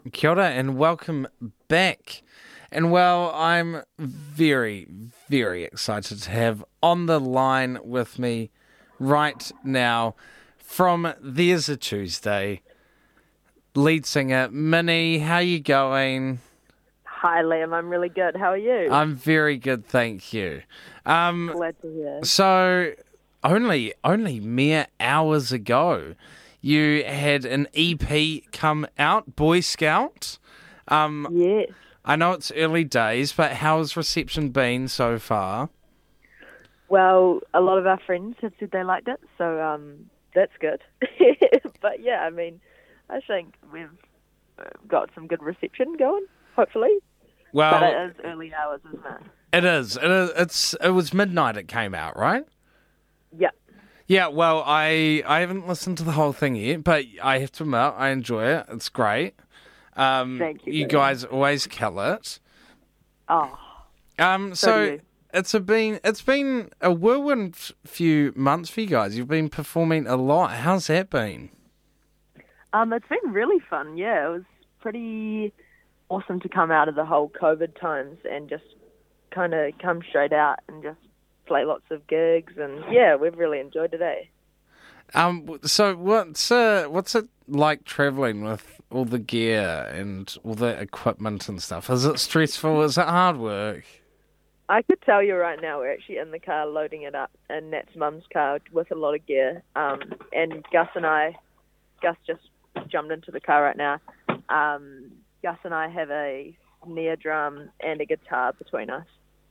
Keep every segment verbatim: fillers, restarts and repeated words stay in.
Kia ora and welcome back. And well, I'm very, very excited to have on the line with me right now from There's a Tuesday, lead singer Minnie. How you going? Hi, Liam. I'm really good. How are you? I'm very good, thank you. Um, Glad to hear. so, only only mere hours ago, you had an E P come out, Boy Scout. Um, Yes. I know it's early days, but how's reception been so far? Well, a lot of our friends have said they liked it, so um, that's good. But yeah, I mean, I think we've uh, got some good reception going, hopefully. Well, But it is early hours, isn't it? it is. It is. It's. It was midnight. It came out, right? Yeah. Yeah. Well, I I haven't listened to the whole thing yet, but I have to admit I enjoy it. It's great. Um, Thank you, You buddy. guys always kill it. Oh, Um, So so do you. it's a been it's been a whirlwind f- few months for you guys. You've been performing a lot. How's that been? um, it's been really fun. Yeah, it was pretty awesome to come out of the whole COVID times and just kind of come straight out and just play lots of gigs. And yeah, we've really enjoyed it, eh? Um, w- so what's uh, what's it like traveling with all the gear and all the equipment and stuff? Is it stressful? Is it hard work? I could tell you right now, we're actually in the car loading it up in Nat's mum's car with a lot of gear. Um, and Gus and I, Gus just jumped into the car right now. Um, Gus and I have a snare drum and a guitar between us.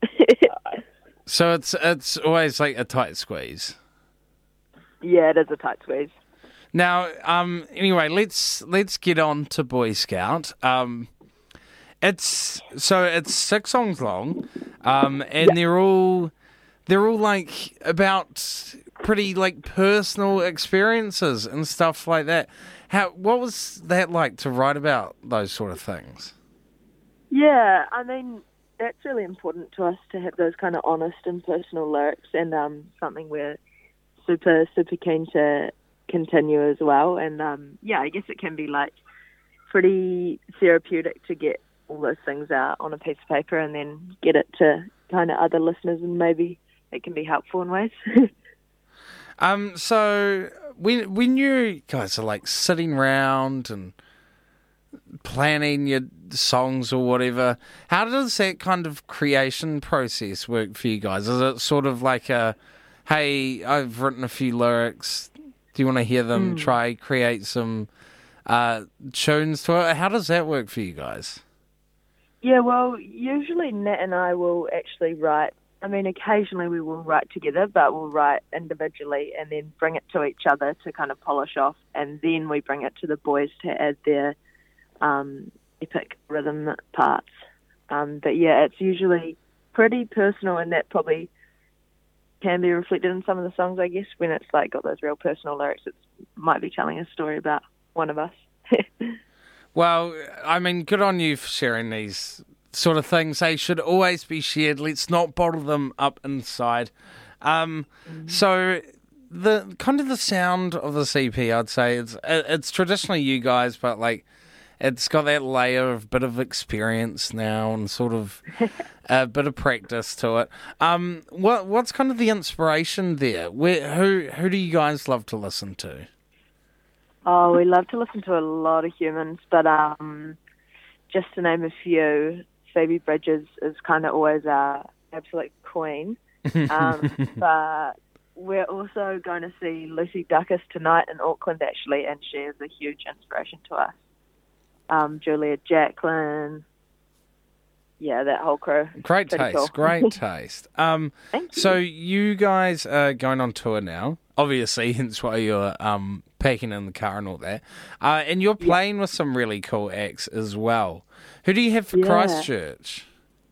So it's it's always like a tight squeeze. Yeah, it is a tight squeeze. Now, um, anyway, let's let's get on to Boy Scout. Um, it's so it's six songs long, um, and they're all they're all like about pretty like personal experiences and stuff like that. How what was that like to write about those sort of things? Yeah, I mean, that's really important to us to have those kind of honest and personal lyrics, and um, something we're super, super keen to continue as well. And um, yeah, I guess it can be like pretty therapeutic to get all those things out on a piece of paper and then get it to kind of other listeners, and maybe it can be helpful in ways. Um, so when when you guys are like sitting around and planning your songs or whatever, how does that kind of creation process work for you guys? Is it sort of like a, hey, I've written a few lyrics, do you want to hear them? Try create some uh, tunes to it. How does that work for you guys? Yeah, well, usually Nat and I will actually write. I mean, occasionally we will write together, but we'll write individually and then bring it to each other to kind of polish off, and then we bring it to the boys to add their um, epic rhythm parts. Um, but yeah, it's usually pretty personal, and that probably can be reflected in some of the songs, I guess, when it's like got those real personal lyrics. It might be telling a story about one of us. Well, I mean, good on you for sharing these sort of things. They should always be shared. Let's not bottle them up inside. Um, So the kind of the sound of the C P, I'd say it's it's traditionally you guys, but like it's got that layer of bit of experience now and sort of a bit of practice to it. Um, what what's kind of the inspiration there? Where who who do you guys love to listen to? Oh, we love to listen to a lot of humans, but um, just to name a few, Phoebe Bridgers is kind of always our absolute queen. Um, but we're also going to see Lucy Dacus tonight in Auckland, actually, and she is a huge inspiration to us. Um, Julia Jacklin, yeah, that whole crew. Great Pretty taste, cool. great taste. Um, Thank you. so you guys are going on tour now, obviously, hence why you're um, packing in the car and all that. Uh, and you're playing with some really cool acts as well. Who do you have for Yeah. Christchurch?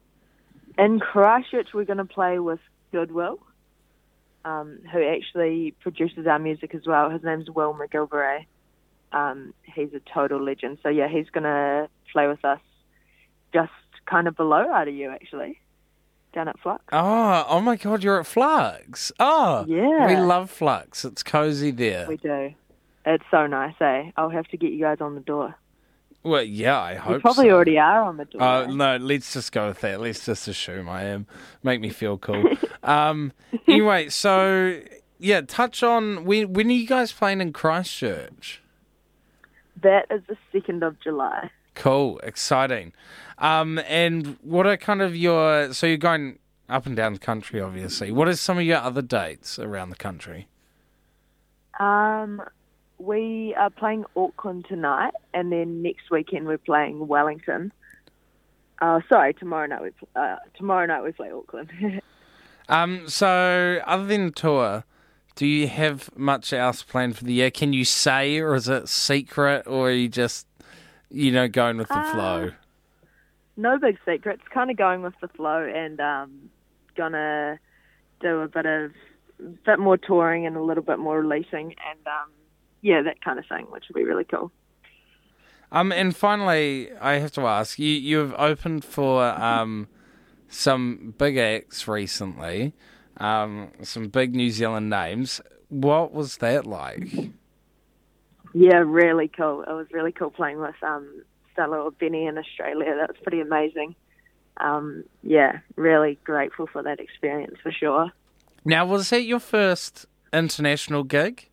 In Christchurch, we're going to play with Goodwill, um, who actually produces our music as well. His name's Will McGilvray. Um, he's a total legend. So, yeah, he's going to play with us just kind of below R D U, actually, down at Flux. Oh, oh my God, you're at Flux. Oh, Yeah. we love Flux. It's cozy there. We do. It's so nice, eh? I'll have to get you guys on the door. Well, yeah, I hope You probably so. already are on the tour. Uh, no, let's just go with that. Let's just assume I am. Make me feel cool. um, anyway, so, yeah, touch on, when, when are you guys playing in Christchurch? That is the second of July. Cool, exciting. Um, and what are kind of your, so you're going up and down the country, obviously. What are some of your other dates around the country? Um, we are playing Auckland tonight, and then next weekend we're playing Wellington. Oh, sorry, tomorrow night we pl- uh, tomorrow night we play Auckland. Um, so, other than the tour, do you have much else planned for the year? Can you say, or is it secret, or are you just, you know, going with the Uh, flow? No big secrets. Kind of going with the flow, and um, gonna do a bit of bit more touring and a little bit more releasing, and um, yeah, that kind of thing, which would be really cool. Um, and finally, I have to ask, you, you've opened for um, some big acts recently, um, some big New Zealand names. What was that like? Yeah, really cool. It was really cool playing with um, Stella or Benny in Australia. That was pretty amazing. Um, yeah, really grateful for that experience for sure. Now, was that your first international gig?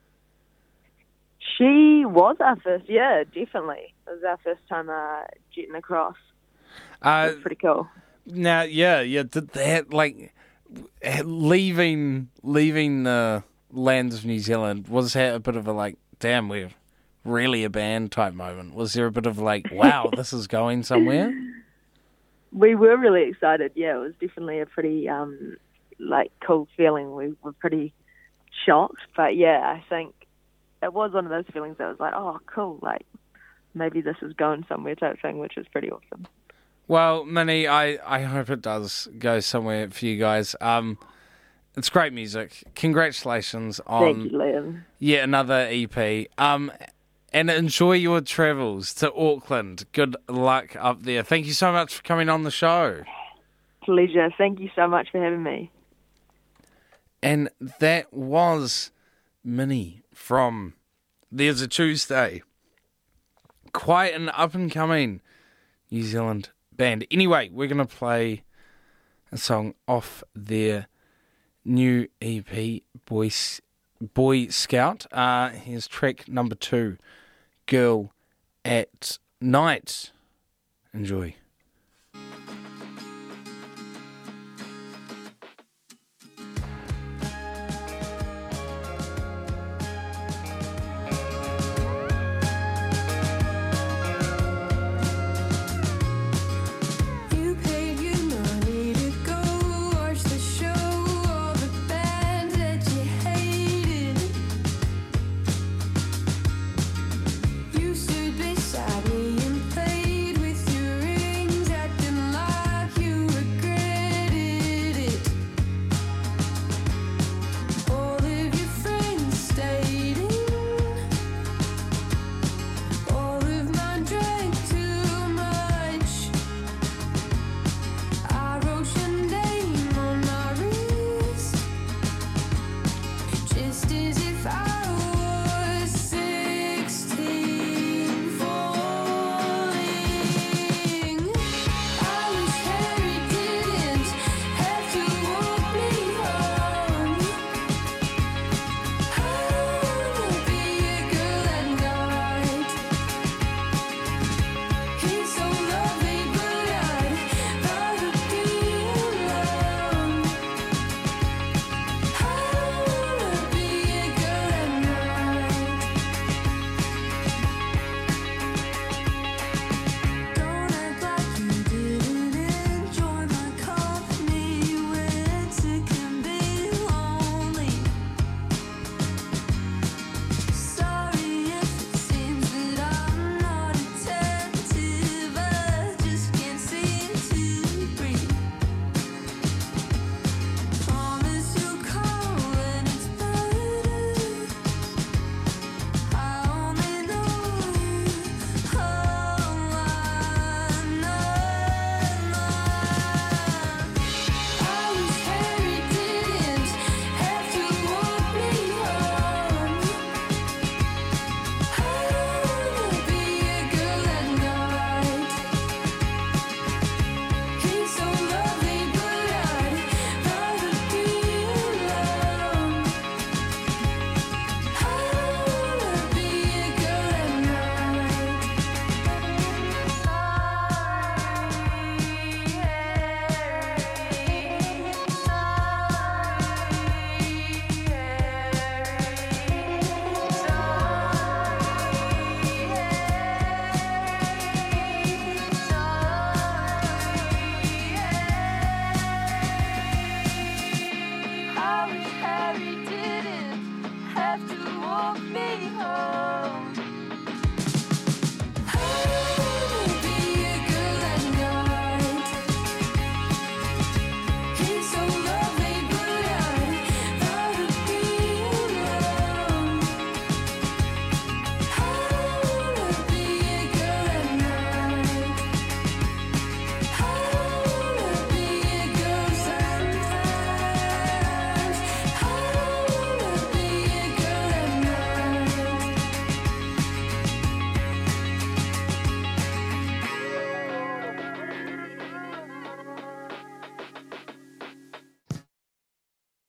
She was our first, yeah, definitely. It was our first time uh, jetting across. Uh, It was pretty cool. now, yeah, yeah, did that, like, leaving, leaving the lands of New Zealand, was that a bit of a, like, damn, we're really a band type moment? Was there a bit of, like, wow, this is going somewhere? We were really excited, yeah. It was definitely a pretty, um, like, cool feeling. We were pretty shocked, but yeah, I think it was one of those feelings that was like, oh, cool, like, maybe this is going somewhere type thing, which is pretty awesome. Well, Minnie, I, I hope it does go somewhere for you guys. Um, it's great music. Congratulations on Thank you, Liam. yet another E P. Um, and enjoy your travels to Auckland. Good luck up there. Thank you so much for coming on the show. Pleasure. Thank you so much for having me. And that was Minnie from There's a Tuesday. Quite an up-and-coming New Zealand band. Anyway, we're going to play a song off their new E P, Boy, Boy Scout. Uh, here's track number two, Girl at Night. Enjoy.